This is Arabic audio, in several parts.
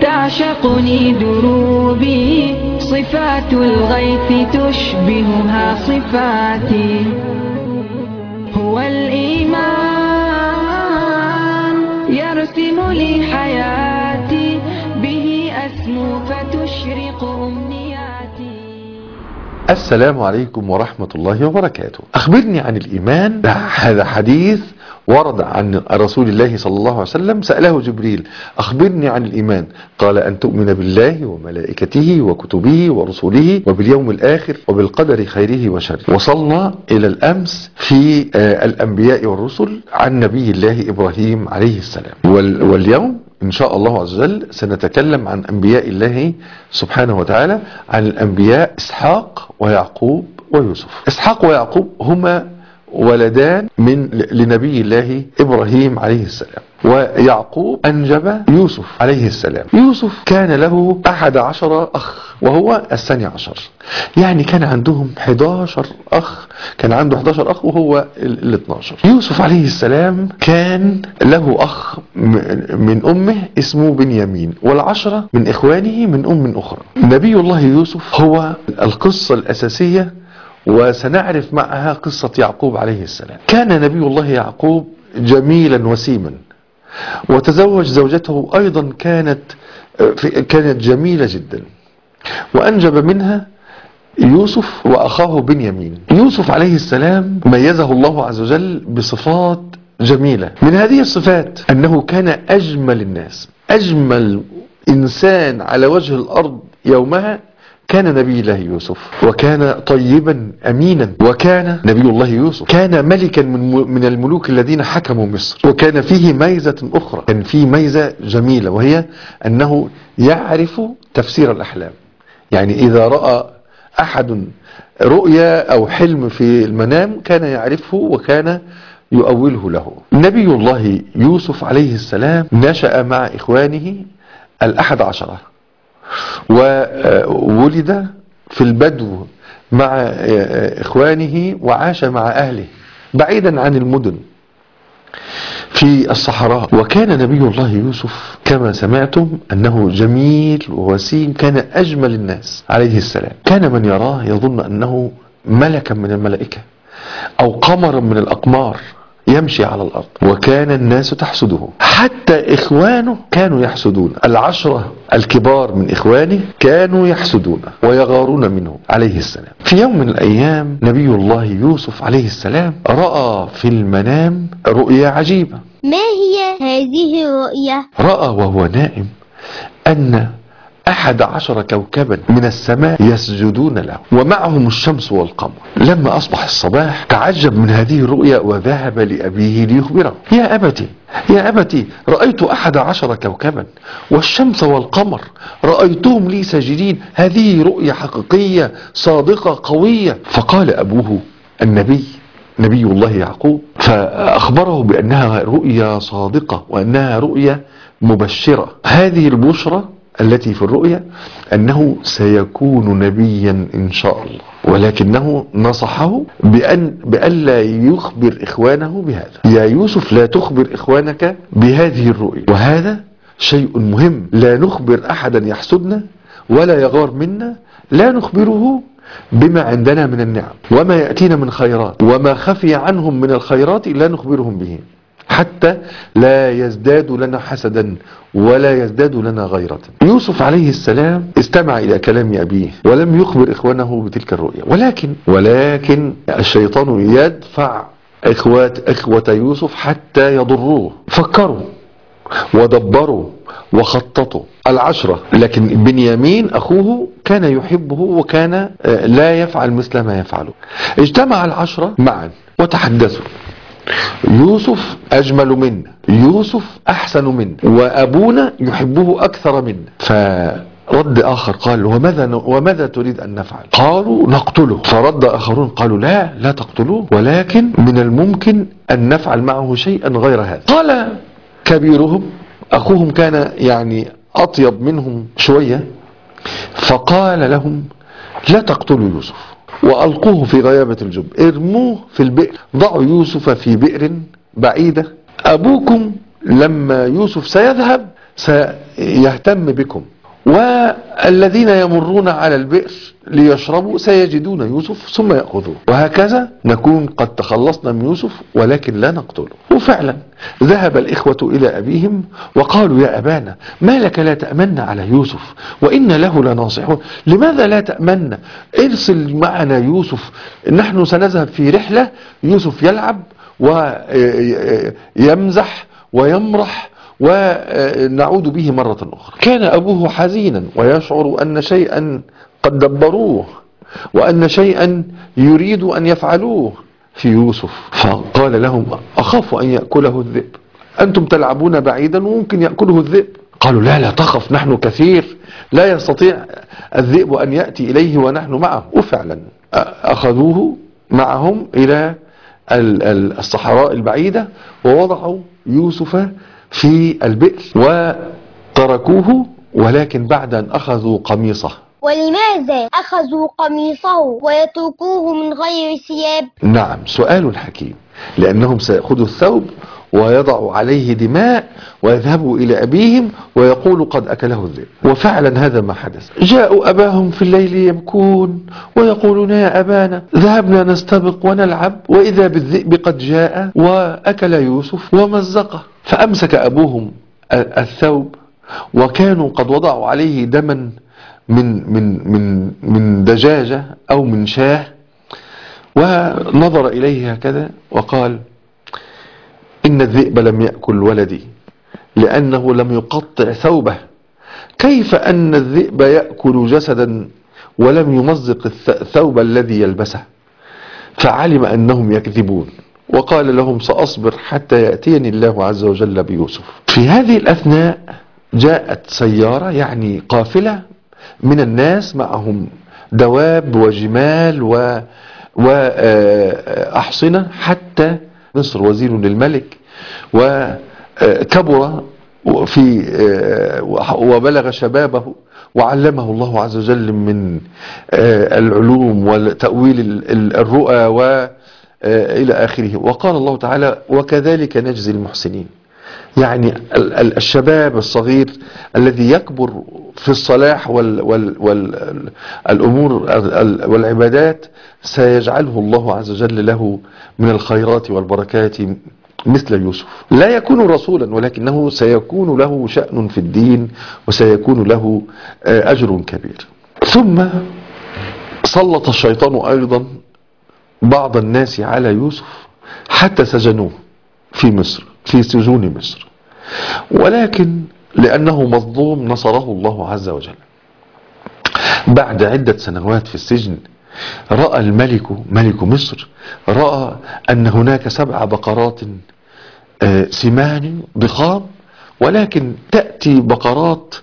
تعشقني دروبي، صفات الغيث تشبهها صفاتي. هو الإيمان يرسم لي حياتي، به أسمو فتشرق أمنياتي. السلام عليكم ورحمة الله وبركاته. أخبرني عن الإيمان. هذا حديث ورد عن رسول الله صلى الله عليه وسلم. سأله جبريل: أخبرني عن الإيمان. قال: أن تؤمن بالله وملائكته وكتبه ورسله وباليوم الآخر وبالقدر خيره وشره. وصلنا إلى الأمس في الأنبياء والرسل عن نبي الله إبراهيم عليه السلام، واليوم إن شاء الله عز وجل سنتكلم عن أنبياء الله سبحانه وتعالى، عن الأنبياء إسحاق ويعقوب ويوسف. إسحاق ويعقوب هما ولدان لنبي الله إبراهيم عليه السلام، ويعقوب أنجب يوسف عليه السلام. يوسف كان له 11 أخ وهو الثاني عشر، يعني كان عندهم 11 أخ، كان عنده 11 أخ وهو ال 12. يوسف عليه السلام كان له أخ من أمه اسمه بنيامين، والعشرة من إخوانه من أم أخرى. نبي الله يوسف هو القصة الأساسية، وسنعرف معها قصة يعقوب عليه السلام. كان نبي الله يعقوب جميلا وسيما، وتزوج زوجته أيضا كانت جميلة جدا، وأنجب منها يوسف وأخاه بنيامين. يوسف عليه السلام ميزه الله عز وجل بصفات جميلة. من هذه الصفات أنه كان أجمل الناس، أجمل إنسان على وجه الأرض يومها كان نبي الله يوسف، وكان طيبا أمينا. وكان نبي الله يوسف كان ملكا من الملوك الذين حكموا مصر. وكان فيه ميزة أخرى، كان فيه ميزة جميلة، وهي أنه يعرف تفسير الأحلام. يعني إذا رأى أحد رؤيا أو حلم في المنام كان يعرفه وكان يؤوله له. نبي الله يوسف عليه السلام نشأ مع إخوانه 11، وولد في البدو مع إخوانه، وعاش مع أهله بعيدا عن المدن في الصحراء. وكان نبي الله يوسف كما سمعتم أنه جميل ووسيم، كان أجمل الناس عليه السلام. كان من يراه يظن أنه ملكا من الملائكة أو قمرا من الأقمار يمشي على الأرض، وكان الناس تحسده، حتى إخوانه كانوا يحسدون. 10 الكبار من إخوانه كانوا يحسدون ويغارون منه عليه السلام. في يوم من الأيام نبي الله يوسف عليه السلام رأى في المنام رؤيا عجيبة. ما هي هذه الرؤيا؟ رأى وهو نائم أن 11 كوكبا من السماء يسجدون له، ومعهم الشمس والقمر. لما أصبح الصباح تعجب من هذه الرؤيا، وذهب لأبيه ليخبره: يا أبتي رأيت 11 كوكبا والشمس والقمر، رأيتهم لي ساجدين، هذه رؤيا حقيقية صادقة قوية. فقال أبوه نبي الله يعقوب، فأخبره بأنها رؤيا صادقة وأنها رؤيا مبشرة. هذه البشرة التي في الرؤيا أنه سيكون نبيا إن شاء الله، ولكنه نصحه بألا يخبر إخوانه بهذا. يا يوسف لا تخبر إخوانك بهذه الرؤيا، وهذا شيء مهم. لا نخبر أحدا يحسدنا ولا يغار منا، لا نخبره بما عندنا من النعم وما يأتينا من خيرات، وما خفي عنهم من الخيرات لا نخبرهم به، حتى لا يزداد لنا حسدا ولا يزداد لنا غيرة. يوسف عليه السلام استمع إلى كلام أبيه ولم يخبر إخوانه بتلك الرؤيا، ولكن الشيطان يدفع إخوة يوسف حتى يضروه. فكروا ودبروا وخططوا 10، لكن بنيامين أخوه كان يحبه وكان لا يفعل مثل ما يفعله. اجتمع 10 معا وتحدثوا: يوسف أجمل منا، يوسف أحسن منا، وأبونا يحبه أكثر منا. فرد آخر قال: وماذا تريد أن نفعل؟ قالوا: نقتله. فرد آخرون قالوا: لا تقتلوه، ولكن من الممكن أن نفعل معه شيئا غير هذا. قال كبيرهم، أخوهم كان يعني أطيب منهم شوية، فقال لهم: لا تقتلوا يوسف وألقوه في غيابة الجب، ارموه في البئر، ضعوا يوسف في بئر بعيدة، أبوكم لما يوسف سيذهب سيهتم بكم، والذين يمرون على البئر ليشربوا سيجدون يوسف ثم يأخذوه، وهكذا نكون قد تخلصنا من يوسف ولكن لا نقتله. وفعلا ذهب الإخوة إلى أبيهم وقالوا يا أبانا ما لك لا تأمن على يوسف وإن له لناصحون. لماذا لا تأمن؟ ارسل معنا يوسف، نحن سنذهب في رحلة، يوسف يلعب ويمزح ويمرح ونعود به مرة أخرى. كان أبوه حزينا ويشعر أن شيئا قد دبروه وأن شيئا يريد أن يفعلوه في يوسف، فقال لهم أخاف أن يأكله الذئب، أنتم تلعبون بعيدا وممكن يأكله الذئب. قالوا لا تخف، نحن كثير لا يستطيع الذئب أن يأتي إليه ونحن معه. وفعلا أخذوه معهم إلى الصحراء البعيدة ووضعوا يوسف في البئر وتركوه، ولكن بعد أن أخذوا قميصه. ولماذا أخذوا قميصه ويتركوه من غير ثياب؟ نعم، سؤال حكيم، لأنهم سيأخذوا الثوب ويضعوا عليه دماء ويذهبوا إلى أبيهم ويقولوا قد أكله الذئب. وفعلا هذا ما حدث. جاءوا أباهم في الليل يبكون ويقولون يا أبانا ذهبنا نستبق ونلعب وإذا بالذئب قد جاء وأكل يوسف ومزقه. فأمسك أبوهم الثوب وكانوا قد وضعوا عليه دما من دجاجة أو من شاه، ونظر إليه هكذا وقال إن الذئب لم يأكل ولدي لأنه لم يقطع ثوبه، كيف أن الذئب يأكل جسدا ولم يمزق الثوب الذي يلبسه؟ فعلم أنهم يكذبون وقال لهم سأصبر حتى يأتيني الله عز وجل بيوسف. في هذه الأثناء جاءت سيارة، يعني قافلة من الناس معهم دواب وجمال وأحصنة حتى مصر وزير للملك، وكبر وبلغ شبابه وعلمه الله عز وجل من العلوم وتأويل الرؤى وإلى آخره. وقال الله تعالى وكذلك نجزي المحسنين، يعني الشباب الصغير الذي يكبر في الصلاح والأمور والعبادات سيجعله الله عز وجل له من الخيرات والبركات مثل يوسف. لا يكون رسولا ولكنه سيكون له شأن في الدين وسيكون له أجر كبير. ثم سلط الشيطان أيضا بعض الناس على يوسف حتى سجنوه في مصر، في سجون مصر، ولكن لأنه مظلوم نصره الله عز وجل. بعد عدة سنوات في السجن رأى ملك مصر رأى أن هناك 7 بقرات سمان ضخام، ولكن تأتي بقرات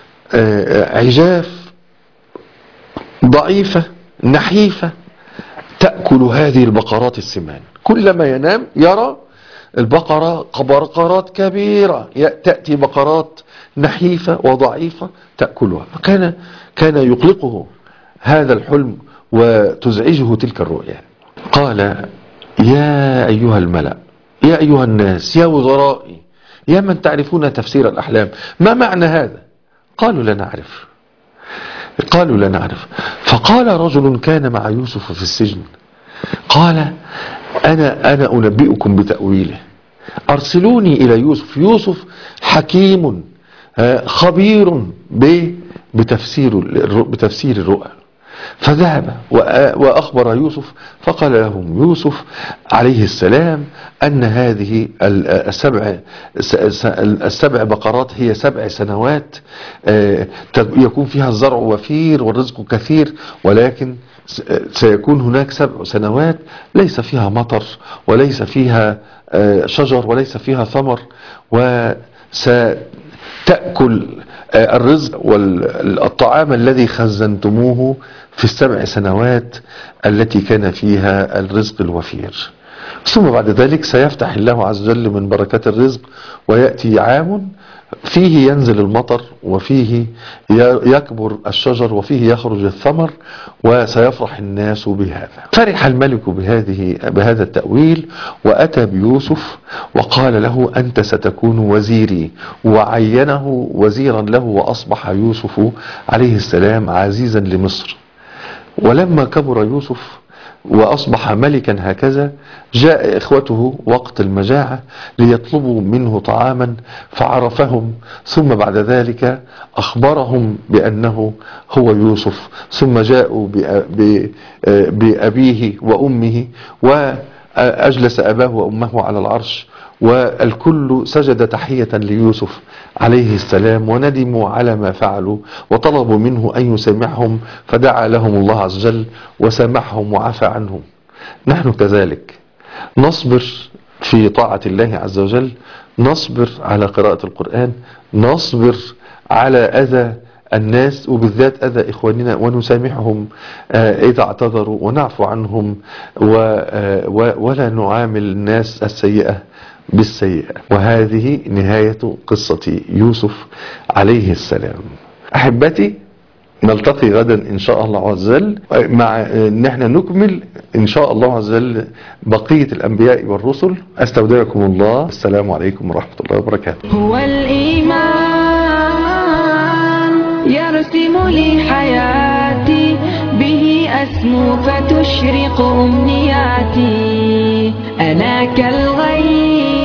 عجاف ضعيفة نحيفة تأكل هذه البقرات السمان. كلما ينام يرى بقرات كبيرة تأتي بقرات نحيفة وضعيفة تأكلها. كان يقلقه هذا الحلم وتزعجه تلك الرؤيا. قال يا أيها الملأ، يا أيها الناس، يا وزرائي، يا من تعرفون تفسير الأحلام، ما معنى هذا؟ قالوا لا نعرف. فقال رجل كان مع يوسف في السجن قال أنا أنبئكم بتأويله، أرسلوني إلى يوسف. يوسف حكيم خبير بتفسير الرؤى. فذهب وأخبر يوسف، فقال لهم يوسف عليه السلام أن هذه السبع بقرات هي 7 سنوات يكون فيها الزرع وفير والرزق كثير، ولكن سيكون هناك 7 سنوات ليس فيها مطر وليس فيها شجر وليس فيها ثمر، وستأكل الرزق والطعام الذي خزنتموه في 7 سنوات التي كان فيها الرزق الوفير. ثم بعد ذلك سيفتح الله عز وجل من بركات الرزق، ويأتي عام فيه ينزل المطر، وفيه يكبر الشجر، وفيه يخرج الثمر، وسيفرح الناس بهذا. فرح الملك بهذا التأويل، وأتى بيوسف وقال له: أنت ستكون وزيري، وعينه وزيرا له، وأصبح يوسف عليه السلام عزيزا لمصر. ولما كبر يوسف وأصبح ملكا هكذا، جاء إخوته وقت المجاعة ليطلبوا منه طعاما فعرفهم، ثم بعد ذلك أخبرهم بأنه هو يوسف، ثم جاءوا بأبيه وأمه، وأجلس أباه وأمه على العرش، والكل سجد تحية ليوسف عليه السلام، وندموا على ما فعلوا، وطلبوا منه أن يسامحهم، فدعا لهم الله عز وجل وسامحهم وعفى عنهم. نحن كذلك نصبر في طاعة الله عز وجل، نصبر على قراءة القرآن، نصبر على أذى الناس، وبالذات أذى إخواننا، ونسامحهم إذا اعتذروا، ونعفو عنهم، ولا نعامل الناس السيئة بالسيئة. وهذه نهاية قصة يوسف عليه السلام. أحبتي، نلتقي غدا إن شاء الله عز وجل، مع إن احنا نكمل إن شاء الله عز وجل بقية الأنبياء والرسل. أستودعكم الله. السلام عليكم ورحمة الله وبركاته. هو الإيمان يرسم لي حياتي، به أسمو فتشرق أمنياتي. أنا كالغيث